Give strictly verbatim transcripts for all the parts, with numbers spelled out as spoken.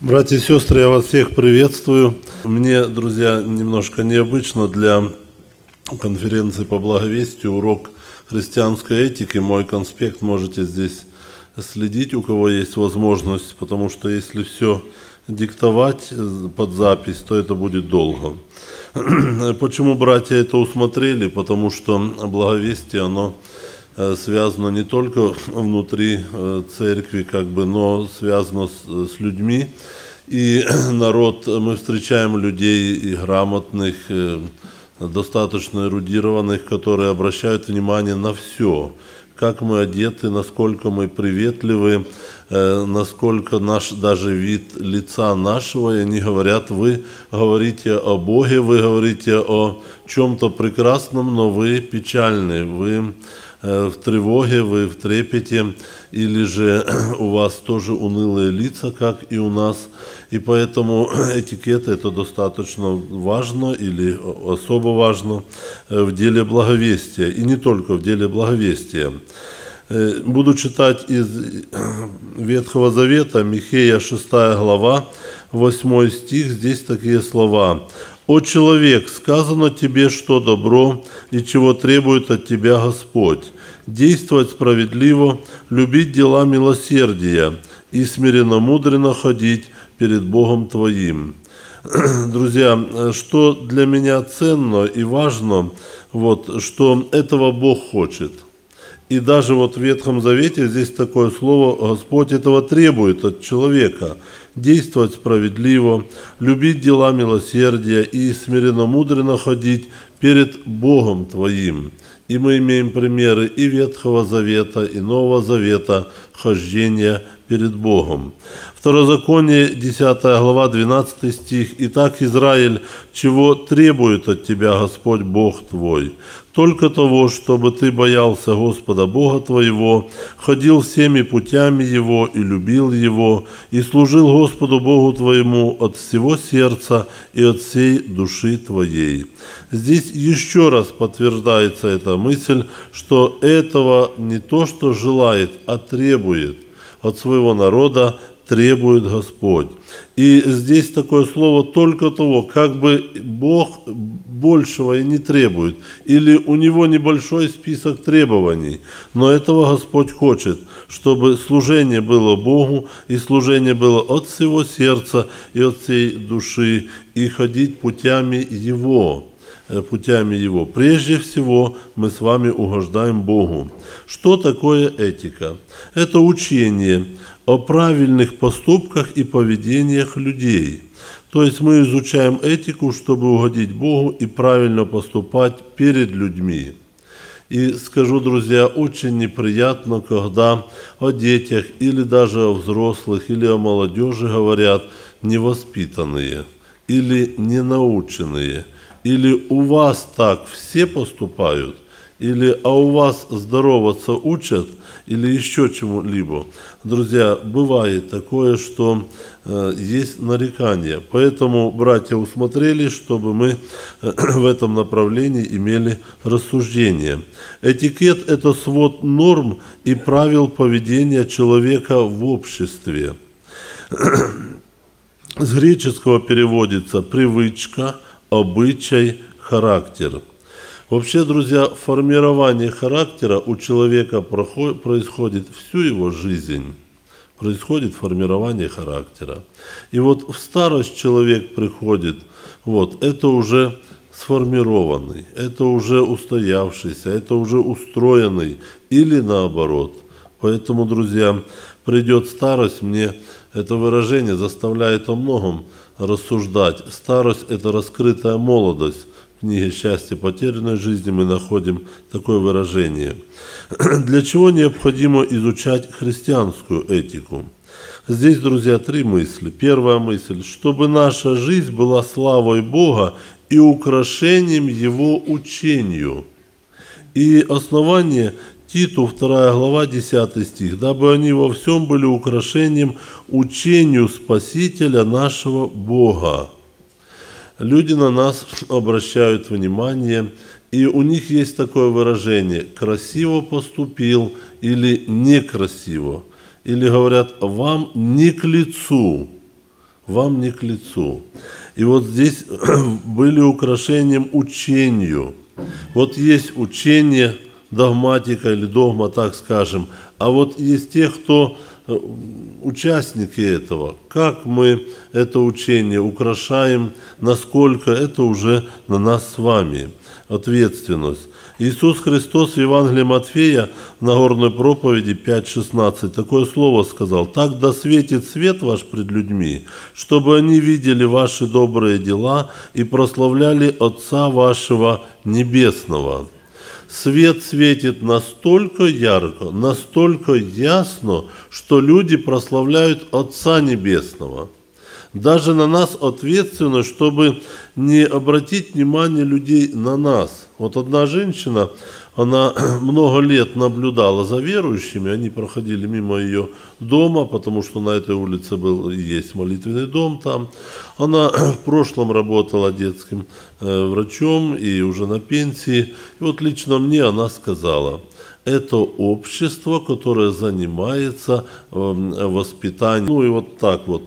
Братья и сестры, я вас всех приветствую. Мне, друзья, немножко необычно для конференции по благовестию урок христианской этики. Мой конспект можете здесь следить, у кого есть возможность, потому что если все диктовать под запись, то это будет долго. Почему братья это усмотрели? Потому что благовестие, оно связано не только внутри церкви, как бы, но связано с, с людьми. И народ, мы встречаем людей и грамотных, достаточно эрудированных, которые обращают внимание на все. Как мы одеты, насколько мы приветливы, насколько наш даже вид лица нашего. И они говорят: вы говорите о Боге, вы говорите о чем-то прекрасном, но вы печальны, вы в тревоге, вы в трепете, или же у вас тоже унылые лица, как и у нас. И поэтому этикет – это достаточно важно или особо важно в деле благовестия, и не только в деле благовестия. Буду читать из Ветхого Завета, Михея шестая глава, восьмой стих, здесь такие слова. «О человек, сказано тебе, что добро, и чего требует от тебя Господь, действовать справедливо, любить дела милосердия и смиренно-мудренно ходить перед Богом твоим». Друзья, что для меня ценно и важно, вот, что этого Бог хочет. И даже вот в Ветхом Завете здесь такое слово: Господь этого требует от человека. Действовать справедливо, любить дела милосердия и смиренно-мудренно ходить перед Богом твоим. И мы имеем примеры и Ветхого Завета, и Нового Завета хождения перед Богом. Второзаконие, десятая глава, двенадцатый стих. «Итак, Израиль, чего требует от тебя Господь Бог твой? Только того, чтобы ты боялся Господа Бога твоего, ходил всеми путями Его и любил Его, и служил Господу Богу твоему от всего сердца и от всей души твоей». Здесь еще раз подтверждается эта мысль, что этого не то, что желает, а требует от своего народа, требует Господь. И здесь такое слово «только того», как бы Бог большего и не требует, или у Него небольшой список требований, но этого Господь хочет, чтобы служение было Богу, и служение было от всего сердца и от всей души, и ходить путями Его. путями Его. Прежде всего, мы с вами угождаем Богу. Что такое этика? Это учение о правильных поступках и поведениях людей. То есть мы изучаем этику, чтобы угодить Богу и правильно поступать перед людьми. И скажу, друзья, очень неприятно, когда о детях или даже о взрослых, или о молодежи говорят невоспитанные или ненаученные. Или у вас так все поступают, или а у вас здороваться учат, или еще чему-либо. Друзья, бывает такое, что э, есть нарекания. Поэтому братья усмотрели, чтобы мы э, в этом направлении имели рассуждение. Этикет – это свод норм и правил поведения человека в обществе. С греческого переводится «привычка», обычай, характер. Вообще, друзья, формирование характера у человека происходит всю его жизнь. Происходит формирование характера. И вот в старость человек приходит, вот, это уже сформированный, это уже устоявшийся, это уже устроенный, или наоборот. Поэтому, друзья, придет старость, мне это выражение заставляет о многом рассуждать. Старость – это раскрытая молодость. В книге «Счастье потерянной жизни» мы находим такое выражение. Для чего необходимо изучать христианскую этику? Здесь, друзья, три мысли. Первая мысль – чтобы наша жизнь была славой Бога и украшением Его учению. И основание – Титу, вторая глава, десятый стих. «Дабы они во всем были украшением учению Спасителя нашего Бога». Люди на нас обращают внимание, и у них есть такое выражение «красиво поступил» или «некрасиво». Или говорят «вам не к лицу». вам не к лицу. И вот здесь были украшением учению. Вот есть учение, догматика или догма, так скажем, а вот есть те, кто участники этого. Как мы это учение украшаем, насколько это уже на нас с вами ответственность. Иисус Христос в Евангелии Матфея в Нагорной проповеди пять шестнадцать такое слово сказал: «Так да светит свет ваш пред людьми, чтобы они видели ваши добрые дела и прославляли Отца вашего Небесного». Свет светит настолько ярко, настолько ясно, что люди прославляют Отца Небесного. Даже на нас ответственно, чтобы не обратить внимание людей на нас. Вот одна женщина, она много лет наблюдала за верующими, они проходили мимо ее дома, потому что на этой улице был и есть молитвенный дом там. Она в прошлом работала детским э, врачом и уже на пенсии. И вот лично мне она сказала: это общество, которое занимается э, воспитанием. Ну и вот так вот.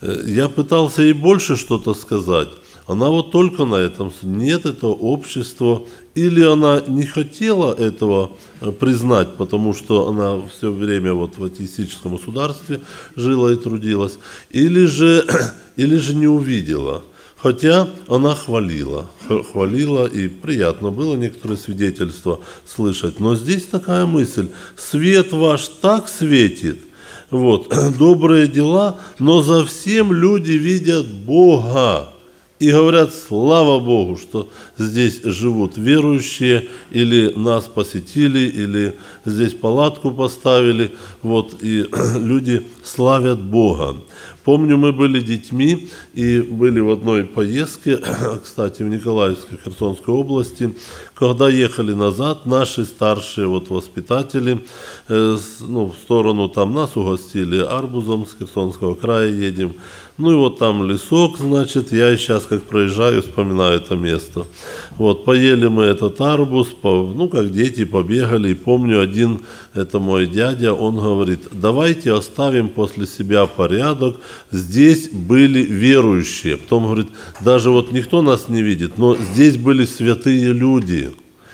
Я пытался ей больше что-то сказать. Она вот только на этом. Нет, это общество. Или она не хотела этого признать, потому что она все время вот в атеистическом государстве жила и трудилась, или же, или же не увидела. Хотя она хвалила, хвалила, и приятно было некоторые свидетельства слышать. Но здесь такая мысль: свет ваш так светит, вот, добрые дела, но за всем люди видят Бога. И говорят: слава Богу, что здесь живут верующие, или нас посетили, или здесь палатку поставили, вот, и люди славят Бога. Помню, мы были детьми и были в одной поездке, кстати, в Николаевской, Херсонской области. Когда ехали назад, наши старшие вот воспитатели, э, ну, в сторону там нас угостили арбузом, с Херсонского края едем. Ну и вот там лесок, значит, я и сейчас как проезжаю, вспоминаю это место. Вот, поели мы этот арбуз, по, ну, как дети, побегали. И помню, один, это мой дядя, он говорит: давайте оставим после себя порядок, здесь были верующие. Потом говорит: даже вот никто нас не видит, но здесь были святые люди.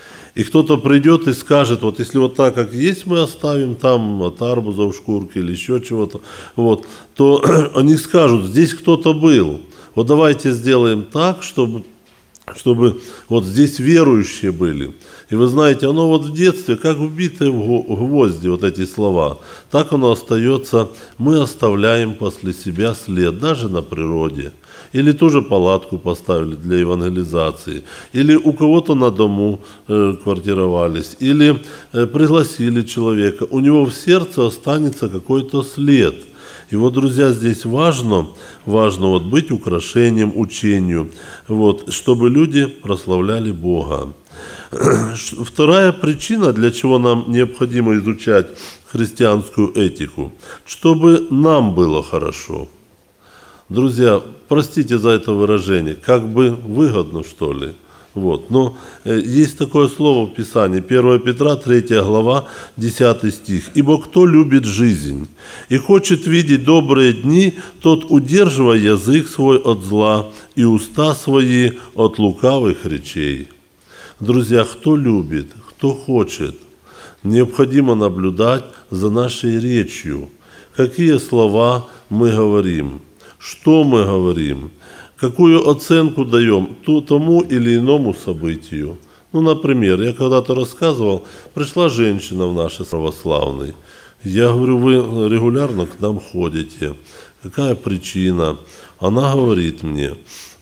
И кто-то придет и скажет: вот если вот так, как есть, мы оставим там от арбузов шкурки или еще чего-то, вот, то они скажут: здесь кто-то был. Вот давайте сделаем так, чтобы, чтобы вот здесь верующие были. И вы знаете, оно вот в детстве, как вбитые в гвозди, вот эти слова, так оно остается. Мы оставляем после себя след, даже на природе. Или ту же палатку поставили для евангелизации, или у кого-то на дому э, квартировались, или э, пригласили человека, у него в сердце останется какой-то след. И вот, друзья, здесь важно, важно вот быть украшением учению, вот, чтобы люди прославляли Бога. Вторая причина, для чего нам необходимо изучать христианскую этику, чтобы нам было хорошо. Друзья, простите за это выражение, как бы выгодно, что ли. Вот. Но э, есть такое слово в Писании, первое Петра, третья глава, десятый стих. «Ибо кто любит жизнь и хочет видеть добрые дни, тот удерживай язык свой от зла и уста свои от лукавых речей». Друзья, кто любит, кто хочет, необходимо наблюдать за нашей речью. Какие слова мы говорим, что мы говорим, какую оценку даем тому или иному событию. Ну, например, я когда-то рассказывал, пришла женщина в наш православный. Я говорю: вы регулярно к нам ходите. Какая причина? Она говорит мне: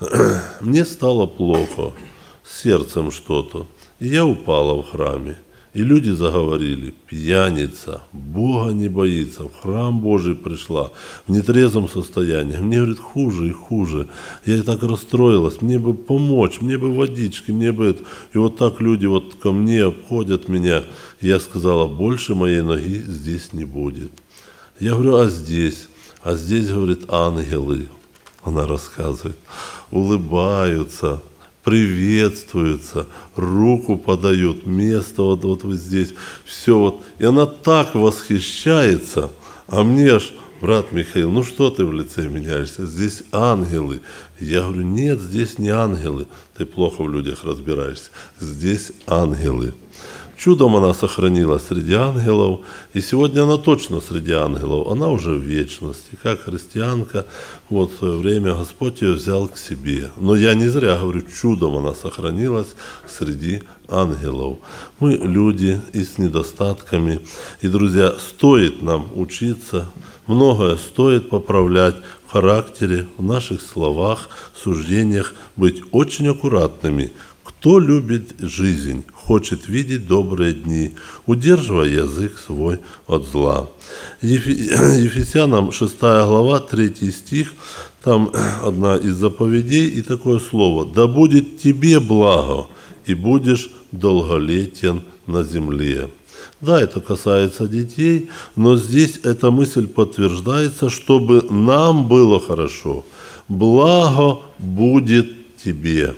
мне стало плохо, с сердцем что-то. И я упала в храме. И люди заговорили: пьяница, Бога не боится, в храм Божий пришла, в нетрезвом состоянии. Мне, говорит, хуже и хуже. Я и так расстроилась, мне бы помочь, мне бы водички, мне бы это. И вот так люди вот ко мне обходят меня. Я сказала: больше моей ноги здесь не будет. Я говорю: а здесь? А здесь, говорит, ангелы, она рассказывает, улыбаются, приветствуются, руку подают, место вот, вот вы здесь, все вот. И она так восхищается, а мне аж брат Михаил, ну что ты в лице меняешься? Здесь ангелы. Я говорю, нет, здесь не ангелы. Ты плохо в людях разбираешься. Здесь ангелы. Чудом она сохранилась среди ангелов, и сегодня она точно среди ангелов, она уже в вечности. Как христианка, вот в свое время Господь ее взял к себе. Но я не зря говорю, чудом она сохранилась среди ангелов. Мы люди и с недостатками. И, друзья, стоит нам учиться, многое стоит поправлять в характере, в наших словах, суждениях, быть очень аккуратными. Кто любит жизнь, хочет видеть добрые дни, удерживая язык свой от зла. Ефесянам шестая глава, третий стих, там одна из заповедей и такое слово. «Да будет тебе благо, и будешь долголетен на земле». Да, это касается детей, но здесь эта мысль подтверждается, чтобы нам было хорошо. Благо будет тебе.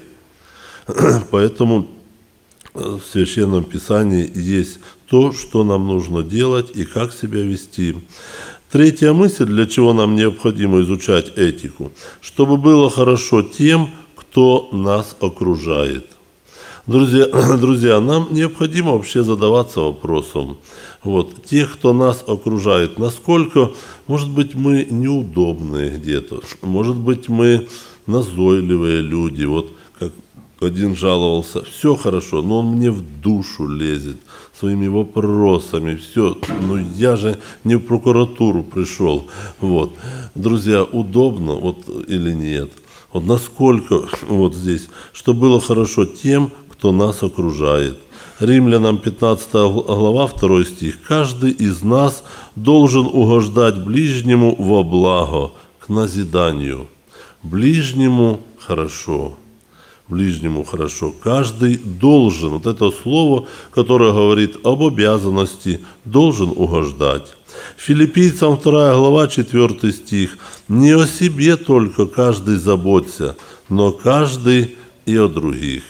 Поэтому в Священном Писании есть то, что нам нужно делать и как себя вести. Третья мысль, для чего нам необходимо изучать этику, чтобы было хорошо тем, кто нас окружает. Друзья, друзья, нам необходимо вообще задаваться вопросом, вот, тех, кто нас окружает, насколько, может быть, мы неудобные где-то, может быть, мы назойливые люди, вот, как один жаловался, все хорошо, но он мне в душу лезет своими вопросами, все, ну я же не в прокуратуру пришел, вот. Друзья, удобно, вот, или нет? Вот насколько, вот здесь, что было хорошо тем, кто нас окружает. Римлянам пятнадцатая глава, второй стих. Каждый из нас должен угождать ближнему во благо, к назиданию. Ближнему хорошо. Ближнему хорошо. Каждый должен, вот это слово, которое говорит об обязанности, должен угождать. Филиппийцам вторая глава, четвертый стих. Не о себе только каждый заботься, но каждый и о других.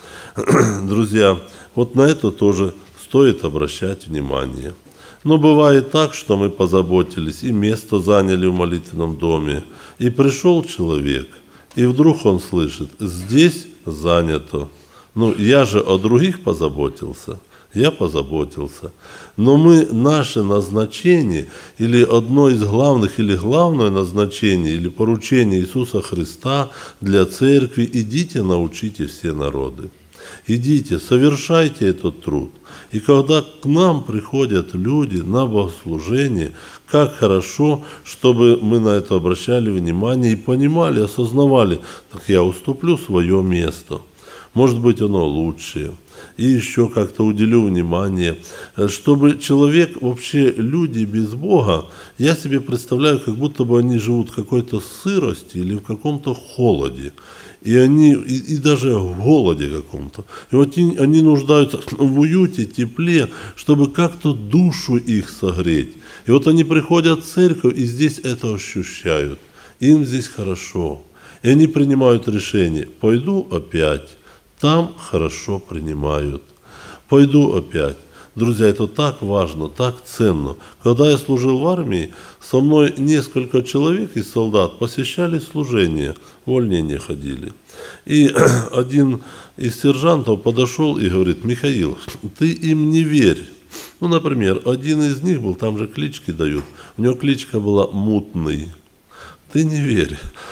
Друзья, вот на это тоже стоит обращать внимание. Но бывает так, что мы позаботились, и место заняли в молитвенном доме, и пришел человек, и вдруг он слышит, здесь занято. Ну, я же о других позаботился, я позаботился. Но мы, наше назначение, или одно из главных, или главное назначение, или поручение Иисуса Христа для церкви, идите, научите все народы. Идите, совершайте этот труд. И когда к нам приходят люди на богослужение, как хорошо, чтобы мы на это обращали внимание и понимали, осознавали, так я уступлю свое место. Может быть, оно лучшее. И еще как-то уделю внимание, чтобы человек, вообще люди без Бога, я себе представляю, как будто бы они живут в какой-то сырости или в каком-то холоде. И они, и, и даже в голоде каком-то. И вот они, они нуждаются в уюте, тепле, чтобы как-то душу их согреть. И вот они приходят в церковь и здесь это ощущают. Им здесь хорошо. И они принимают решение, пойду опять. Там хорошо принимают. Пойду опять. Друзья, это так важно, так ценно. Когда я служил в армии, со мной несколько человек из солдат посещали служение, в увольнение ходили. И один из сержантов подошел и говорит, Михаил, ты им не верь. Ну, например, один из них был, там же клички дают, у него кличка была «Мутный». Ты не верь.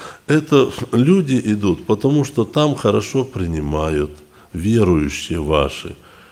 Это люди идут, потому что там хорошо принимают, верующие ваши.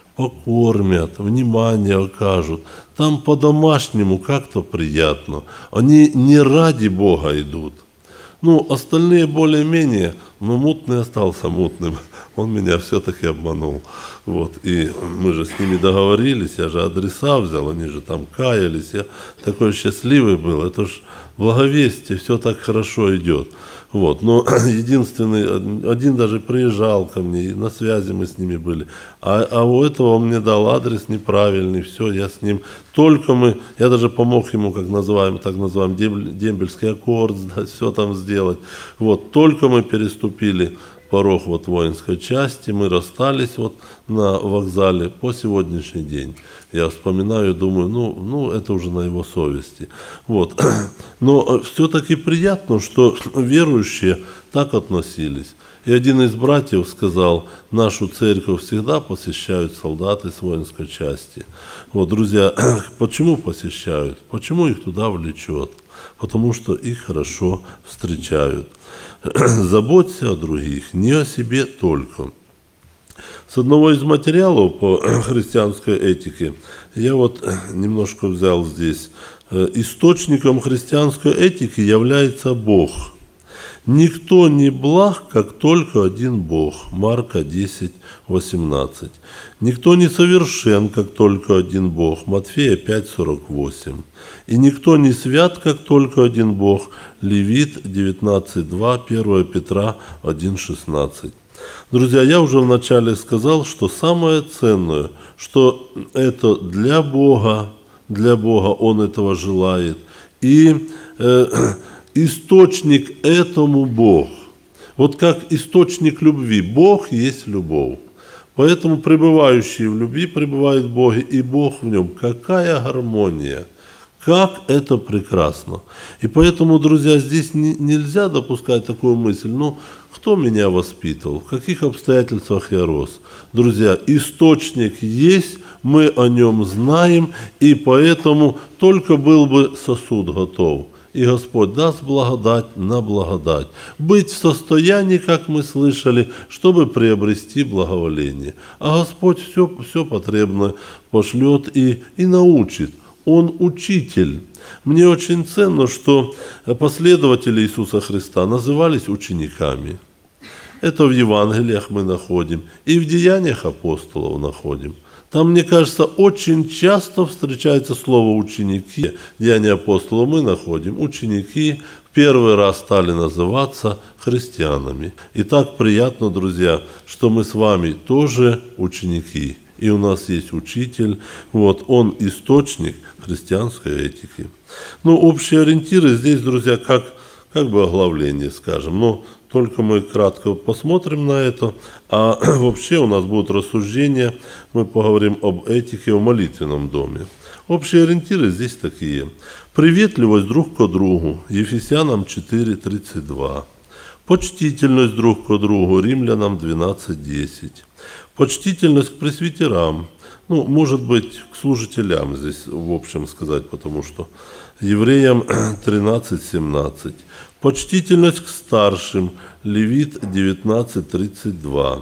Покормят, внимание окажут. Там по-домашнему как-то приятно. Они не ради Бога идут. Ну, остальные более-менее, но мутный остался мутным. Он меня все-таки обманул. Вот. И мы же с ними договорились, я же адреса взял, они же там каялись. Я такой счастливый был. Это ж благовестие, все так хорошо идет. Вот. Но единственный, один даже приезжал ко мне, и на связи мы с ними были. А, а у этого он мне дал адрес неправильный, все, я с ним. Только мы, я даже помог ему, как называем, так называем, дембельский аккорд, да, все там сделать. Вот. Только мы переступили порог вот воинской части, мы расстались вот на вокзале по сегодняшний день. Я вспоминаю, думаю, ну, ну это уже на его совести. Вот. Но все-таки приятно, что верующие так относились. И один из братьев сказал, нашу церковь всегда посещают солдаты с воинской части. Вот, друзья, почему посещают? Почему их туда влечет? Потому что их хорошо встречают. Заботься о других, не о себе только. С одного из материалов по христианской этике я вот немножко взял здесь. Источником христианской этики является Бог. Никто не благ, как только один Бог. Марка десять, восемнадцать. Никто не совершен, как только один Бог. Матфея пять, сорок восемь. И никто не свят, как только один Бог. Левит девятнадцать, два, первое Петра один, шестнадцать. Друзья, я уже вначале сказал, что самое ценное, что это для Бога, для Бога Он этого желает. И э, источник этому Бог. Вот как источник любви. Бог есть любовь. Поэтому пребывающий в любви пребывает в Боге, и Бог в нем. Какая гармония! Как это прекрасно! И поэтому, друзья, здесь не, нельзя допускать такую мысль. Ну, кто меня воспитывал? В каких обстоятельствах я рос? Друзья, источник есть, мы о нем знаем, и поэтому только был бы сосуд готов. И Господь даст благодать на благодать. Быть в состоянии, как мы слышали, чтобы приобрести благоволение. А Господь все, все потребное пошлет и, и научит. Он учитель. Мне очень ценно, что последователи Иисуса Христа назывались учениками. Это в Евангелиях мы находим, и в Деяниях апостолов находим. Там, мне кажется, очень часто встречается слово «ученики». Деяния апостолов мы находим. Ученики в первый раз стали называться христианами. И так приятно, друзья, что мы с вами тоже ученики. И у нас есть учитель. Вот, он источник христианской этики. Ну, общие ориентиры здесь, друзья, как, как бы оглавление, скажем. Но только мы кратко посмотрим на это. А вообще у нас будут рассуждения. Мы поговорим об этике в молитвенном доме. Общие ориентиры здесь такие. Приветливость друг к другу. Ефесянам четыре, тридцать два. Почтительность друг к другу. Римлянам двенадцать, десять. Почтительность к пресвитерам. Ну, может быть, к служителям здесь в общем сказать, потому что евреям тринадцать, семнадцать. Почтительность к старшим. Левит девятнадцать, тридцать два.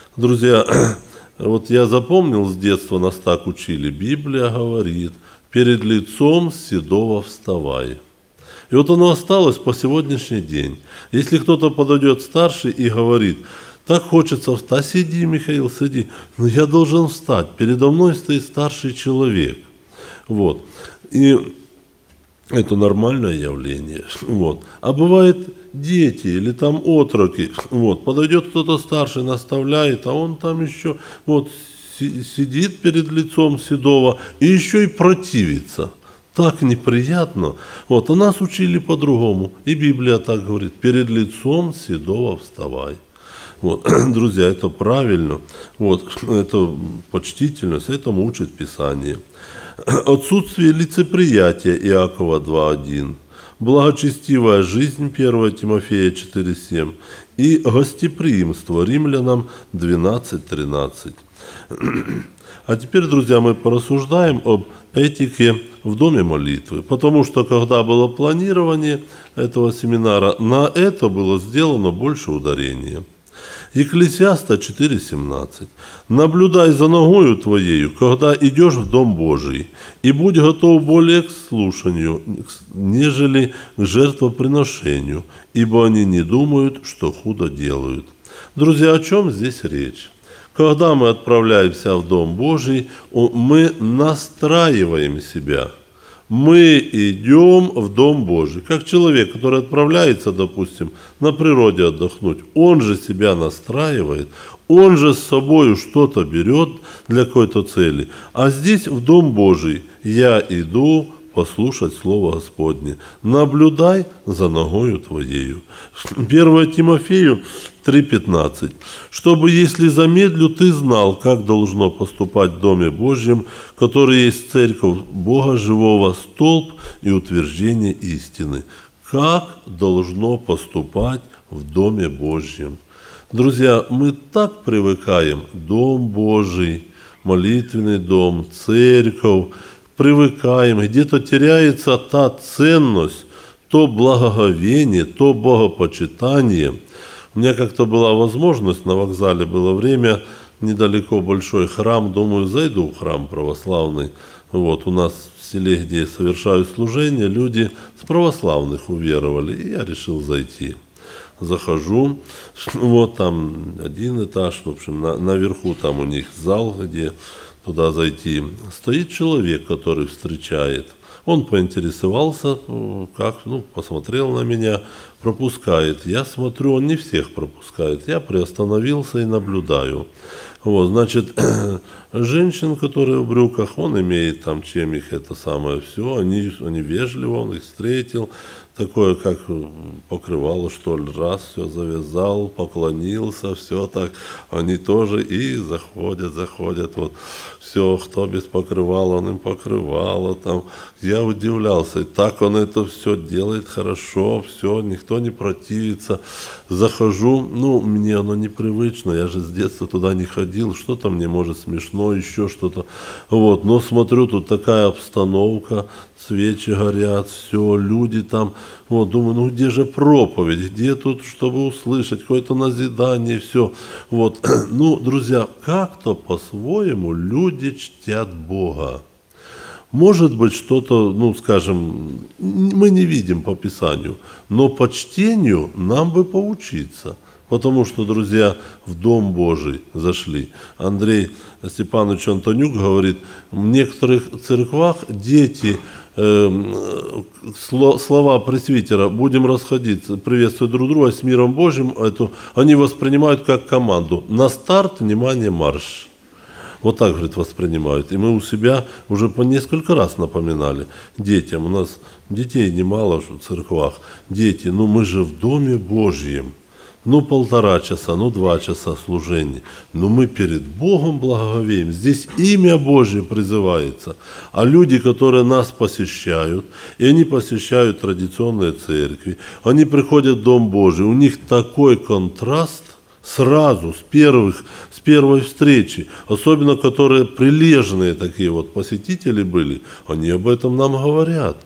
Друзья, вот я запомнил с детства, нас так учили. Библия говорит, перед лицом седого вставай. И вот оно осталось по сегодняшний день. Если кто-то подойдет старший и говорит, так хочется встать, сиди, Михаил, сиди. Но я должен встать, передо мной стоит старший человек. Вот. И это нормальное явление. Вот. А бывает дети или там отроки. Вот. Подойдет кто-то старший, наставляет, а он там еще вот, сидит перед лицом седого и еще и противится. Так неприятно. Вот. А нас учили по-другому. И Библия так говорит, перед лицом седого вставай. Вот. Друзья, это правильно. Вот. Это почтительность, этому учит Писание. Отсутствие лицеприятия Иакова два, один. Благочестивая жизнь первое Тимофея четыре, семь. И гостеприимство Римлянам двенадцать, тринадцать. А теперь, друзья, мы порассуждаем об этике в доме молитвы. Потому что, когда было планирование этого семинара, на это было сделано больше ударения. Екклесиаста четыре, семнадцать. «Наблюдай за ногою твоею, когда идешь в Дом Божий, и будь готов более к слушанию, нежели к жертвоприношению, ибо они не думают, что худо делают». Друзья, о чем здесь речь? Когда мы отправляемся в Дом Божий, мы настраиваем себя. Мы идем в Дом Божий. Как человек, который отправляется, допустим, на природе отдохнуть, он же себя настраивает, он же с собой что-то берет для какой-то цели. А здесь в Дом Божий я иду послушать Слово Господне. Наблюдай за ногою твоею. первое Тимофею три пятнадцать. Чтобы, если замедлю, ты знал, как должно поступать в Доме Божьем, который есть церковь Бога живого, столб и утверждение истины. Как должно поступать в Доме Божьем? Друзья, мы так привыкаем, Дом Божий, молитвенный дом, церковь, привыкаем, где-то теряется та ценность, то благоговение, то богопочитание. У меня как-то была возможность, на вокзале было время, недалеко большой храм, думаю, зайду в храм православный. Вот, у нас в селе, где я совершаю служение, люди с православных уверовали, и я решил зайти. Захожу, вот там один этаж, в общем, на, наверху там у них зал, где туда зайти. Стоит человек, который встречает. Он поинтересовался, как, ну, посмотрел на меня, пропускает. Я смотрю, он не всех пропускает. Я приостановился и наблюдаю. Вот, значит, женщин, которые в брюках, он имеет там, чем их это самое все, они, они вежливо, он их встретил, такое, как покрывало, что ли, раз, все завязал, поклонился, все так, они тоже и заходят, заходят, вот, все, кто без покрывала, он им покрывало, там, я удивлялся, и так он это все делает хорошо, все, никто не противится, захожу, ну, мне оно непривычно, я же с детства туда не ходил, что-то мне, может, смешно, еще что-то, вот, но смотрю, тут такая обстановка, свечи горят, все, люди там, вот, думаю, ну где же проповедь, где тут, чтобы услышать, какое-то назидание, все, вот, ну, друзья, как-то по-своему люди чтят Бога. Может быть, что-то, ну, скажем, мы не видим по Писанию, но по чтению нам бы поучиться. Потому что, друзья, в Дом Божий зашли. Андрей Степанович Антонюк говорит, в некоторых церквах дети, э, слова пресвитера «будем расходиться, приветствовать друг друга с миром Божьим», это, они воспринимают как команду. На старт, внимание, марш. Вот так, говорит, воспринимают. И мы у себя уже по несколько раз напоминали детям. У нас детей немало в церквах. Дети, ну мы же в Доме Божьем. Ну полтора часа, ну два часа служения. Но мы перед Богом благоговеем. Здесь имя Божье призывается. А люди, которые нас посещают, и они посещают традиционные церкви, они приходят в Дом Божий, у них такой контраст, сразу, с, первых, с первой встречи, особенно которые прилежные такие вот посетители были, они об этом нам говорят.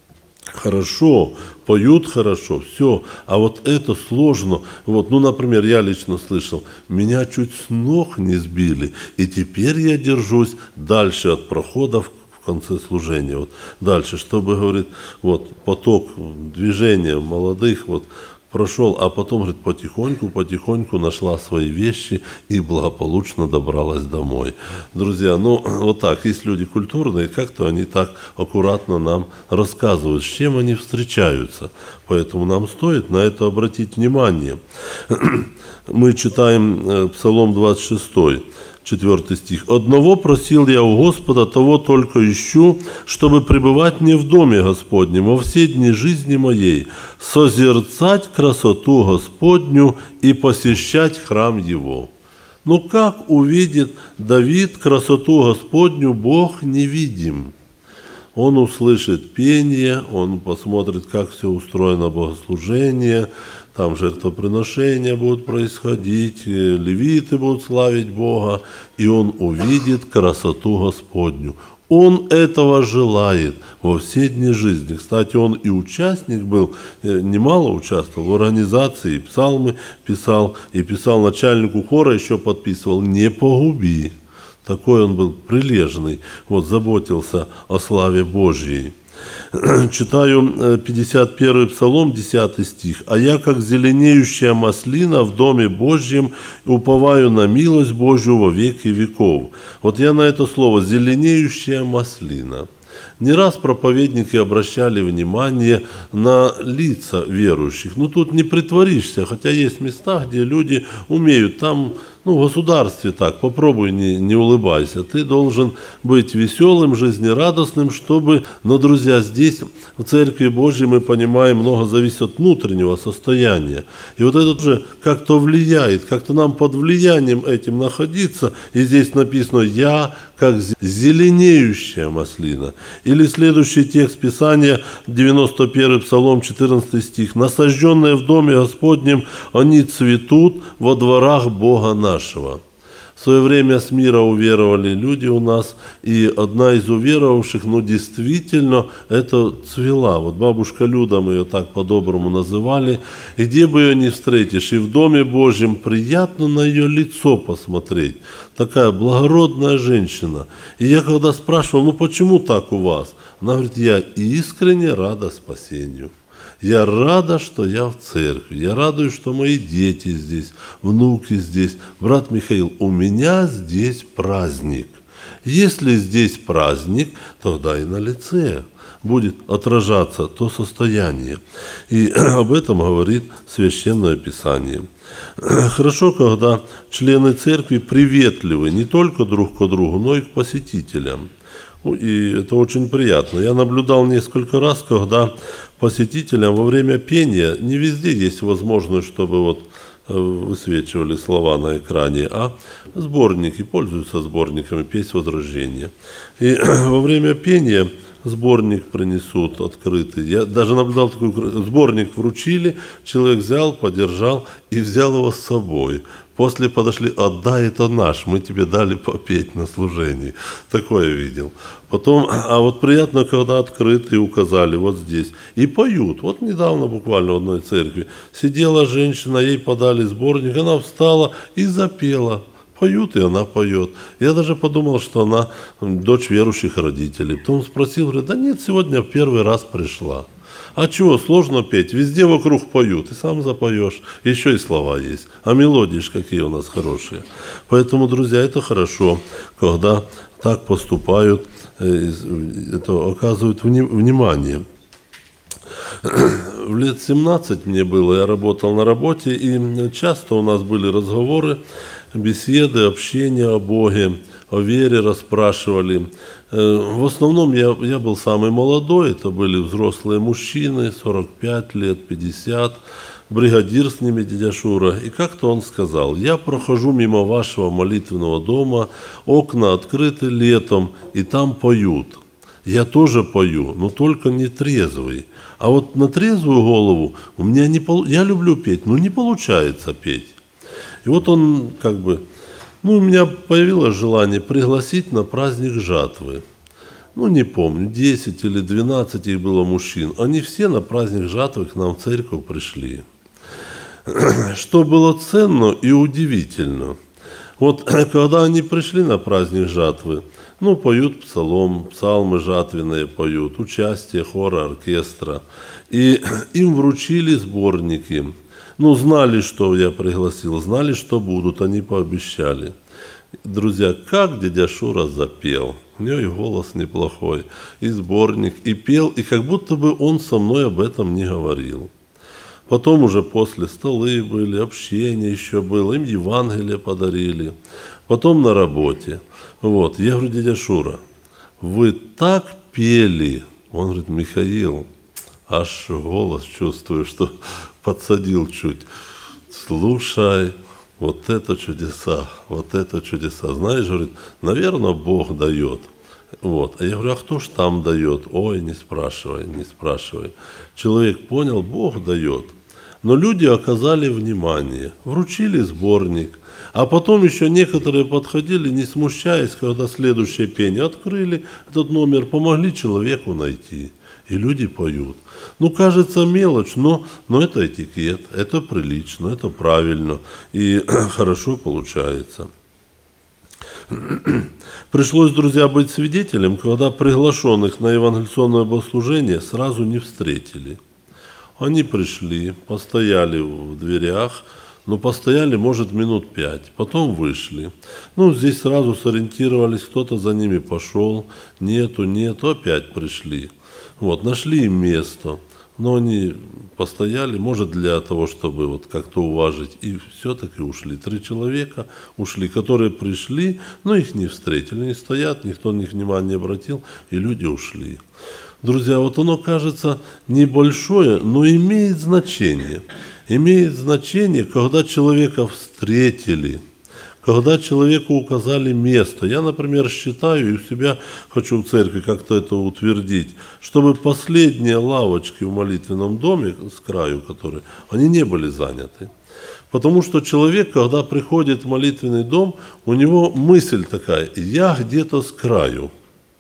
Хорошо, поют хорошо, все, а вот это сложно. Вот, ну, например, я лично слышал, меня чуть с ног не сбили, и теперь я держусь дальше от проходов в конце служения. Вот, дальше, чтобы, говорит, вот, поток движения молодых, вот, прошел, а потом, говорит, потихоньку, потихоньку нашла свои вещи и благополучно добралась домой. Друзья, ну вот так, есть люди культурные, как-то они так аккуратно нам рассказывают, с чем они встречаются. Поэтому нам стоит на это обратить внимание. Мы читаем Псалом двадцать шесть. Четвертый стих. «Одного просил я у Господа, того только ищу, чтобы пребывать не в доме Господнем, во все дни жизни моей, созерцать красоту Господню и посещать храм Его». Но как увидит Давид красоту Господню, Бог невидим. Он услышит пение, он посмотрит, как все устроено богослужение, там жертвоприношения будут происходить, левиты будут славить Бога, и он увидит красоту Господню. Он этого желает во все дни жизни. Кстати, он и участник был, немало участвовал в организации, и псалмы писал, и писал начальнику хора, еще подписывал «Не погуби». Такой он был прилежный, вот, заботился о славе Божьей. Читаю пятьдесят первый Псалом, десятый стих. «А я, как зеленеющая маслина в Доме Божьем, уповаю на милость Божью во веки веков». Вот я на это слово «зеленеющая маслина». Не раз проповедники обращали внимание на лица верующих. Ну тут не притворишься, хотя есть места, где люди умеют, там, ну в государстве так, попробуй не, не улыбайся. Ты должен быть веселым, жизнерадостным, чтобы, но, друзья, здесь в Церкви Божьей мы понимаем, много зависит от внутреннего состояния. И вот это же как-то влияет, как-то нам под влиянием этим находиться. И здесь написано «я, как зеленеющая маслина». Или следующий текст Писания, девяносто первый Псалом, четырнадцатый стих. «Насажденные в доме Господнем, они цветут во дворах Бога нашего». В свое время с мира уверовали люди у нас, и одна из уверовавших, ну, действительно, это цвела. Вот бабушка Люда, мы ее так по-доброму называли, и где бы ее ни встретишь, и в Доме Божьем приятно на ее лицо посмотреть. Такая благородная женщина. И я когда спрашивал, ну, почему так у вас? Она говорит, я искренне рада спасению. Я рада, что я в церкви. Я радуюсь, что мои дети здесь, внуки здесь. Брат Михаил, у меня здесь праздник. Если здесь праздник, тогда и на лице будет отражаться то состояние. И об этом говорит Священное Писание. Хорошо, когда члены церкви приветливы не только друг к другу, но и к посетителям. И это очень приятно. Я наблюдал несколько раз, когда посетителям во время пения не везде есть возможность, чтобы вот высвечивали слова на экране, а сборники, пользуются сборниками «Песнь возрождения». И во время пения сборник принесут открытый. Я даже наблюдал такой сборник, вручили, человек взял, подержал и взял его с собой. После подошли, отдай, это наш, мы тебе дали попеть на служении. Такое видел. Потом, а вот приятно, когда открытые указали вот здесь. И поют. Вот недавно буквально в одной церкви сидела женщина, ей подали сборник, она встала и запела. Поют, и она поет. Я даже подумал, что она дочь верующих родителей. Потом спросил, говорит, да нет, сегодня в первый раз пришла. А чего, сложно петь? Везде вокруг поют, и сам запоешь. Еще и слова есть. А мелодии ж какие у нас хорошие. Поэтому, друзья, это хорошо, когда так поступают, это оказывают внимание. В лет семнадцать мне было, я работал на работе, и часто у нас были разговоры, беседы, общение о Боге, о вере расспрашивали. В основном я, я был самый молодой, это были взрослые мужчины, сорок пять лет, пятьдесят, бригадир с ними, дядя Шура. И как-то он сказал, я прохожу мимо вашего молитвенного дома, окна открыты летом, и там поют. Я тоже пою, но только не трезвый. А вот на трезвую голову у меня не получается, я люблю петь, но не получается петь. И вот он как бы... Ну, у меня появилось желание пригласить на праздник жатвы. Ну, не помню, десять или двенадцать их было мужчин. Они все на праздник жатвы к нам в церковь пришли. Что было ценно и удивительно. Вот когда они пришли на праздник жатвы, ну, поют псалом, псалмы жатвенные поют, участие хора, оркестра. И им вручили сборники. Ну, знали, что я пригласил, знали, что будут, они пообещали. Друзья, как дядя Шура запел. У него и голос неплохой, и сборник, и пел, и как будто бы он со мной об этом не говорил. Потом уже после столы были, общение еще было, им Евангелие подарили. Потом на работе. Вот, я говорю, дядя Шура, вы так пели. Он говорит, Михаил, аж голос чувствую, что подсадил чуть. Слушай, вот это чудеса, вот это чудеса. Знаешь, говорит, наверное, Бог дает. Вот. А я говорю, а кто ж там дает? Ой, не спрашивай, не спрашивай. Человек понял, Бог дает. Но люди оказали внимание, вручили сборник. А потом еще некоторые подходили, не смущаясь, когда следующее пение открыли этот номер, помогли человеку найти. И люди поют. Ну, кажется, мелочь, но, но это этикет, это прилично, это правильно и хорошо получается. Пришлось, друзья, быть свидетелем, когда приглашенных на евангелизационное богослужение сразу не встретили. Они пришли, постояли в дверях, но постояли, может, минут пять, потом вышли. Ну, здесь сразу сориентировались, кто-то за ними пошел, нету, нету, опять пришли. Вот, нашли им место, но они постояли, может, для того, чтобы вот как-то уважить, и все-таки ушли. Три человека ушли, которые пришли, но их не встретили, они стоят, никто на них внимания не обратил, и люди ушли. Друзья, вот оно кажется небольшое, но имеет значение. Имеет значение, когда человека встретили, когда человеку указали место. Я, например, считаю, и у себя хочу в церкви как-то это утвердить, чтобы последние лавочки в молитвенном доме, с краю которые, они не были заняты. Потому что человек, когда приходит в молитвенный дом, у него мысль такая: я где-то с краю.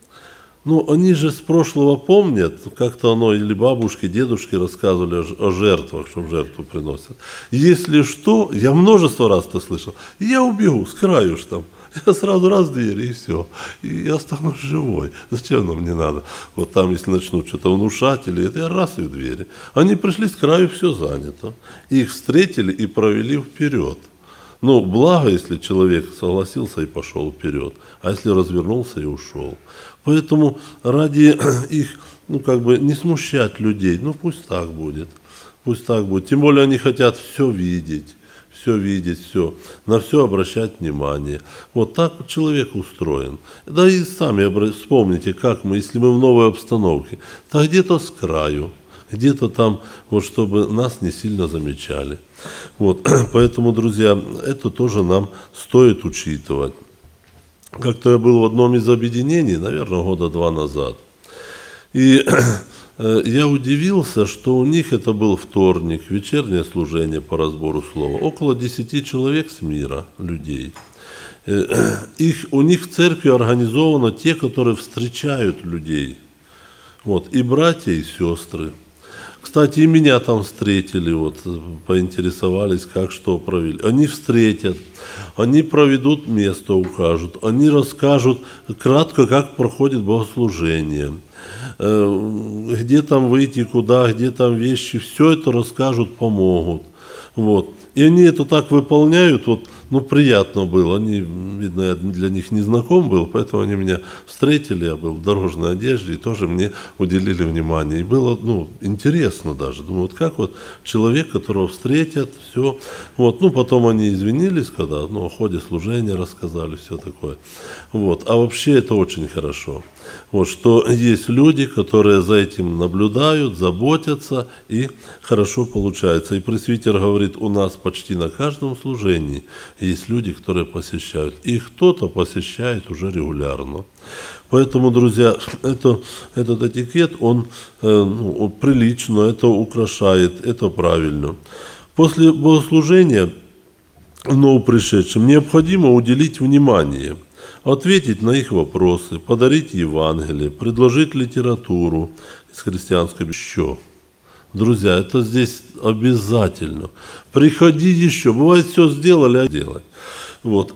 Ну, они же с прошлого помнят, как-то оно, или бабушки, дедушки рассказывали о, о жертвах, что жертву приносят. Если что, я множество раз это слышал, я убегу, с краю ж там, я сразу раз в двери, и все, и я останусь живой. Зачем нам не надо? Вот там, если начнут что-то внушать, или это, я раз и в двери. Они пришли с краю, все занято. Их встретили и провели вперед. Ну, благо, если человек согласился и пошел вперед, а если развернулся и ушел. Поэтому ради их, ну, как бы не смущать людей, ну, пусть так будет, пусть так будет. Тем более они хотят все видеть, все видеть, все, на все обращать внимание. Вот так вот человек устроен. Да и сами вспомните, как мы, если мы в новой обстановке, то где-то с краю, где-то там, вот, чтобы нас не сильно замечали. Вот, поэтому, друзья, это тоже нам стоит учитывать. Как-то я был в одном из объединений, наверное, года два назад. И я удивился, что у них это был вторник, вечернее служение по разбору слова. Около десяти человек с мира, людей. Их, у них в церкви организовано те, которые встречают людей. Вот, и братья, и сестры. Кстати, и меня там встретили, вот, поинтересовались, как что провели. Они встретят, они проведут место, укажут, они расскажут кратко, как проходит богослужение, где там выйти, куда, где там вещи, все это расскажут, помогут. Вот. И они это так выполняют, вот, ну, приятно было. Они, видно, я для них не знаком был, поэтому они меня встретили, я был в дорожной одежде, и тоже мне уделили внимание. И было, ну, интересно даже. Думаю, вот как вот человек, которого встретят, все. Вот, ну, потом они извинились, когда, ну, о ходе служения рассказали, все такое. Вот. А вообще это очень хорошо. Вот, что есть люди, которые за этим наблюдают, заботятся, и хорошо получается. И пресвитер говорит, у нас почти на каждом служении есть люди, которые посещают. И кто-то посещает уже регулярно. Поэтому, друзья, это, этот этикет, он, э, ну, он прилично, это украшает, это правильно. После богослужения новопришедшим необходимо уделить внимание, ответить на их вопросы, подарить Евангелие, предложить литературу из христианской еще. Друзья, это здесь обязательно. Приходи еще. Бывает, все сделали, а делать. Вот.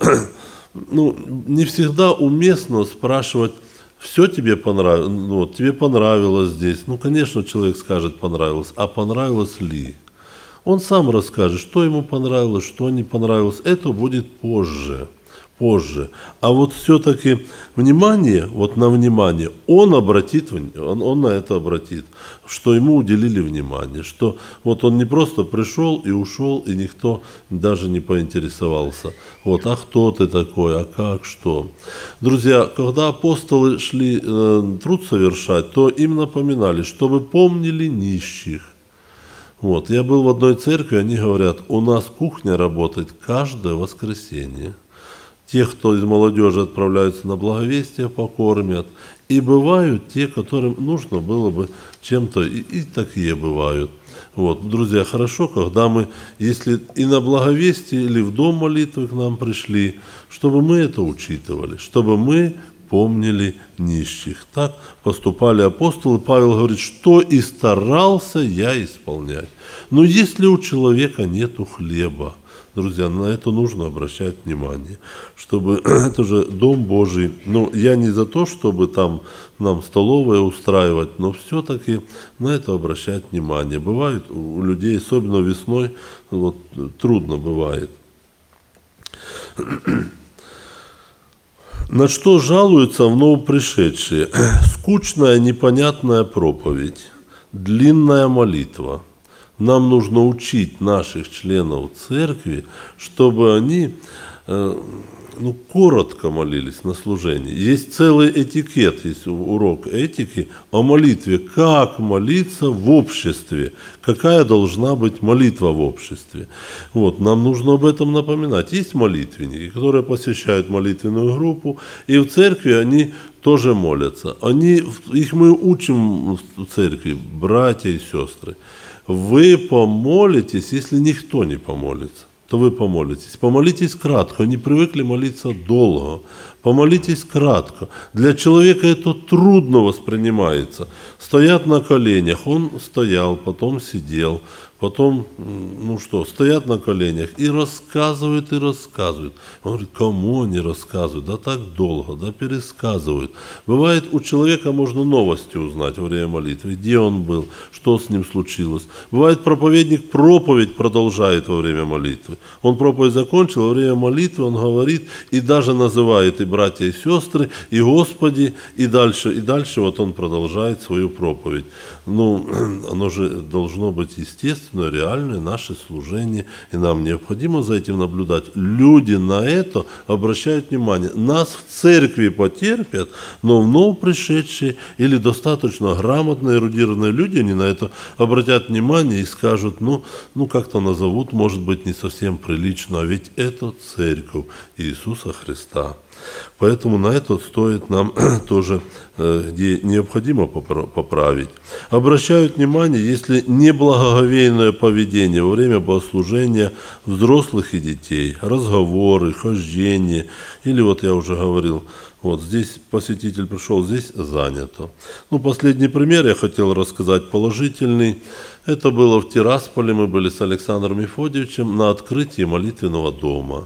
Ну, не всегда уместно спрашивать, все тебе понравилось, ну, вот, тебе понравилось здесь. Ну, конечно, человек скажет, понравилось, а понравилось ли? Он сам расскажет, что ему понравилось, что не понравилось. Это будет позже. позже. А вот все-таки внимание, вот на внимание, он обратит, он, он на это обратит, что ему уделили внимание, что вот он не просто пришел и ушел, и никто даже не поинтересовался. Вот, а кто ты такой, а как, что? Друзья, когда апостолы шли э, труд совершать, то им напоминали, чтобы помнили нищих. Вот, я был в одной церкви, они говорят, у нас кухня работает каждое воскресенье. Тех, кто из молодежи отправляются на благовестие, покормят. И бывают те, которым нужно было бы чем-то, и, и такие бывают. Вот, друзья, хорошо, когда мы, если и на благовестие, или в дом молитвы к нам пришли, чтобы мы это учитывали, чтобы мы помнили нищих. Так поступали апостолы. Павел говорит, что и старался я исполнять. Но если у человека нету хлеба, друзья, на это нужно обращать внимание, чтобы это же Дом Божий. Ну, я не за то, чтобы там нам столовое устраивать, но все-таки на это обращать внимание. Бывает у людей, особенно весной, вот, трудно бывает. На что жалуются вновь пришедшие? Скучная, непонятная проповедь, длинная молитва. Нам нужно учить наших членов церкви, чтобы они э, ну, коротко молились на служении. Есть целый этикет, есть урок этики о молитве. Как молиться в обществе? Какая должна быть молитва в обществе? Вот, нам нужно об этом напоминать. Есть молитвенники, которые посещают молитвенную группу, и в церкви они тоже молятся. Они, их мы учим в церкви, братья и сестры. Вы помолитесь, если никто не помолится, то вы помолитесь. Помолитесь кратко, не привыкли молиться долго. Помолитесь кратко. Для человека это трудно воспринимается. Стоят на коленях, он стоял, потом сидел, потом, ну что, стоят на коленях и рассказывают, и рассказывают. Он говорит, кому они рассказывают? Да так долго, да пересказывают. Бывает, у человека можно новости узнать во время молитвы, где он был, что с ним случилось. Бывает, проповедник проповедь продолжает во время молитвы. Он проповедь закончил, во время молитвы он говорит и даже называет и братья, и сестры, и Господи, и дальше, и дальше вот он продолжает свою проповедь. Ну, оно же должно быть естественно, реальное наше служение, и нам необходимо за этим наблюдать. Люди на это обращают внимание. Нас в церкви потерпят, но вновь пришедшие или достаточно грамотные, эрудированные люди, они на это обратят внимание и скажут, ну, ну как-то назовут, может быть, не совсем прилично, а ведь это церковь Иисуса Христа. Поэтому на это стоит нам тоже, где необходимо поправить. Обращают внимание, если неблагоговейное поведение во время богослужения взрослых и детей, разговоры, хождение, или вот я уже говорил, вот здесь посетитель пришел, здесь занято. Ну, последний пример я хотел рассказать положительный. Это было в Тирасполе, мы были с Александром Мефодьевичем на открытии молитвенного дома.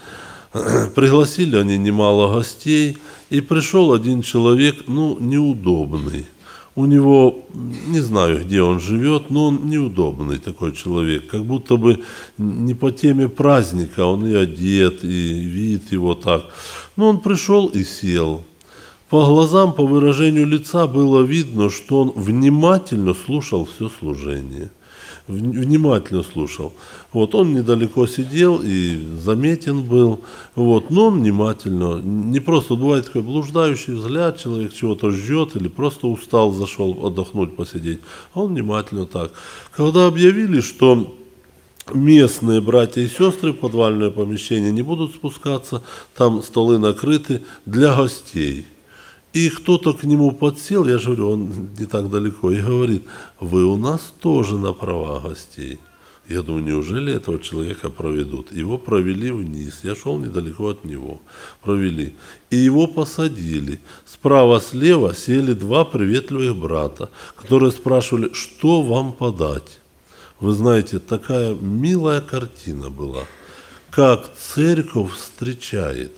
Пригласили они немало гостей, и пришел один человек, ну, неудобный. У него, не знаю, где он живет, но он неудобный такой человек, как будто бы не по теме праздника, он и одет, и вид его так. Но он пришел и сел. По глазам, по выражению лица было видно, что он внимательно слушал все служение. Внимательно слушал. Вот он недалеко сидел и заметен был, вот, но он внимательно, не просто бывает такой блуждающий взгляд, человек чего-то ждет или просто устал, зашел отдохнуть, посидеть, а он внимательно так. Когда объявили, что местные братья и сестры в подвальное помещение не будут спускаться, там столы накрыты для гостей. И кто-то к нему подсел, я же говорю, он не так далеко, и говорит, вы у нас тоже на права гостей. Я думаю, неужели этого человека проведут? Его провели вниз, я шел недалеко от него, провели. И его посадили. Справа-слева сели два приветливых брата, которые спрашивали, что вам подать. Вы знаете, такая милая картина была, как церковь встречает.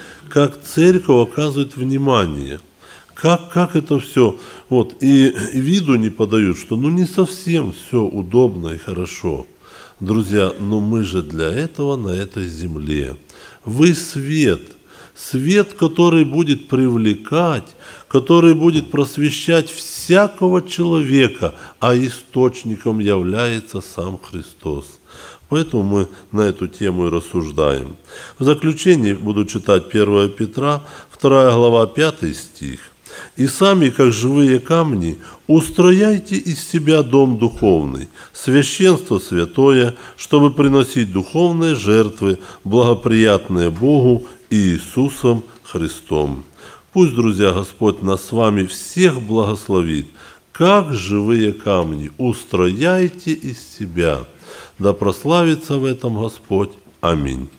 Как церковь оказывает внимание, как, как это все, вот, и, и виду не подают, что ну не совсем все удобно и хорошо. Друзья, но мы же для этого на этой земле. Вы свет, свет, который будет привлекать, который будет просвещать всякого человека, а источником является сам Христос. Поэтому мы на эту тему и рассуждаем. В заключение буду читать первое Петра, вторая глава, пятый стих. «И сами, как живые камни, устрояйте из себя дом духовный, священство святое, чтобы приносить духовные жертвы, благоприятные Богу и Иисусом Христом». Пусть, друзья, Господь нас с вами всех благословит. Как живые камни, устрояйте из себя. Да прославится в этом Господь. Аминь.